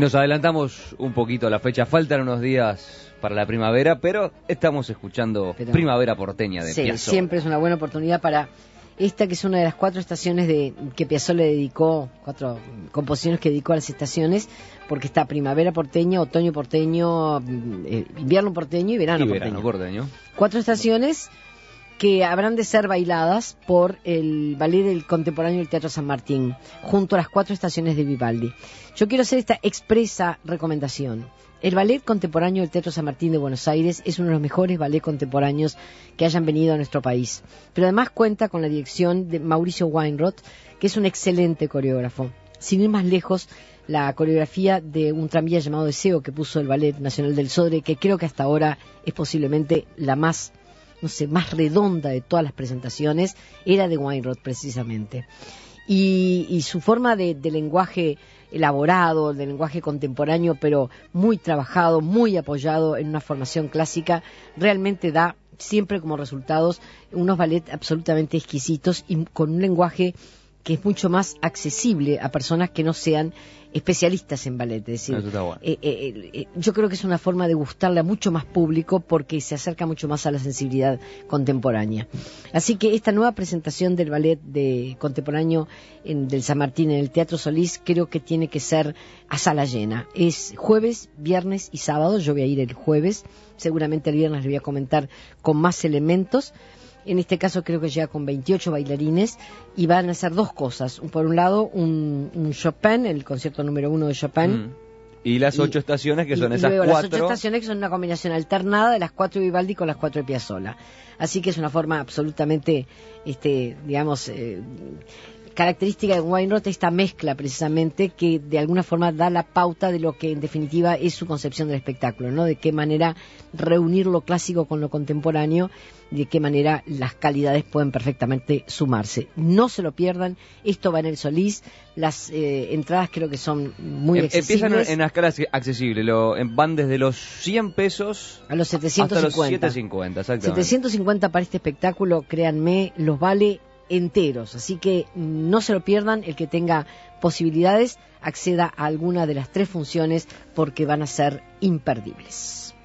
nos adelantamos un poquito a la fecha, faltan unos días para la primavera, pero estamos escuchando Primavera Porteña de Piazzolla. Siempre es una buena oportunidad para esta, que es una de las 4 estaciones que Piazzolla le dedicó, 4 composiciones que dedicó a las estaciones, porque está Primavera Porteña, Otoño Porteño, Invierno Porteño y Verano Porteño. 4 estaciones que habrán de ser bailadas por el Ballet del Contemporáneo del Teatro San Martín, junto a las 4 estaciones de Vivaldi. Yo quiero hacer esta expresa recomendación. El Ballet Contemporáneo del Teatro San Martín de Buenos Aires es uno de los mejores ballets contemporáneos que hayan venido a nuestro país. Pero además cuenta con la dirección de Mauricio Weinroth, que es un excelente coreógrafo. Sin ir más lejos, la coreografía de un tranvía llamado Deseo que puso el Ballet Nacional del Sodre, que creo que hasta ahora es posiblemente la más redonda de todas las presentaciones, era de Weinroth precisamente. Y su forma de lenguaje elaborado, de lenguaje contemporáneo, pero muy trabajado, muy apoyado en una formación clásica, realmente da siempre como resultados unos ballets absolutamente exquisitos y con un lenguaje que es mucho más accesible a personas que no sean especialistas en ballet. Es decir, yo creo que es una forma de gustarle a mucho más público porque se acerca mucho más a la sensibilidad contemporánea. Así que esta nueva presentación del ballet contemporáneo del San Martín en el Teatro Solís creo que tiene que ser a sala llena. Es jueves, viernes y sábado. Yo voy a ir el jueves, seguramente el viernes les voy a comentar con más elementos. En este caso creo que llega con 28 bailarines y van a hacer 2 cosas. Por un lado, un Chopin, el concierto número 1 de Chopin. Y las 8 estaciones, que son esas 4. Las 8 estaciones, que son una combinación alternada de las 4 de Vivaldi con las 4 de Piazzolla. Así que es una forma absolutamente, característica de Weinroth, esta mezcla precisamente que de alguna forma da la pauta de lo que en definitiva es su concepción del espectáculo, ¿no? De qué manera reunir lo clásico con lo contemporáneo, de qué manera las calidades pueden perfectamente sumarse. No se lo pierdan, esto va en el Solís, las entradas creo que son muy accesibles. Empiezan en la escala accesible, van desde los 100 pesos a los 750. Hasta los 750, exactamente. 750 para este espectáculo, créanme, los vale enteros, así que no se lo pierdan. El que tenga posibilidades acceda a alguna de las 3 funciones porque van a ser imperdibles.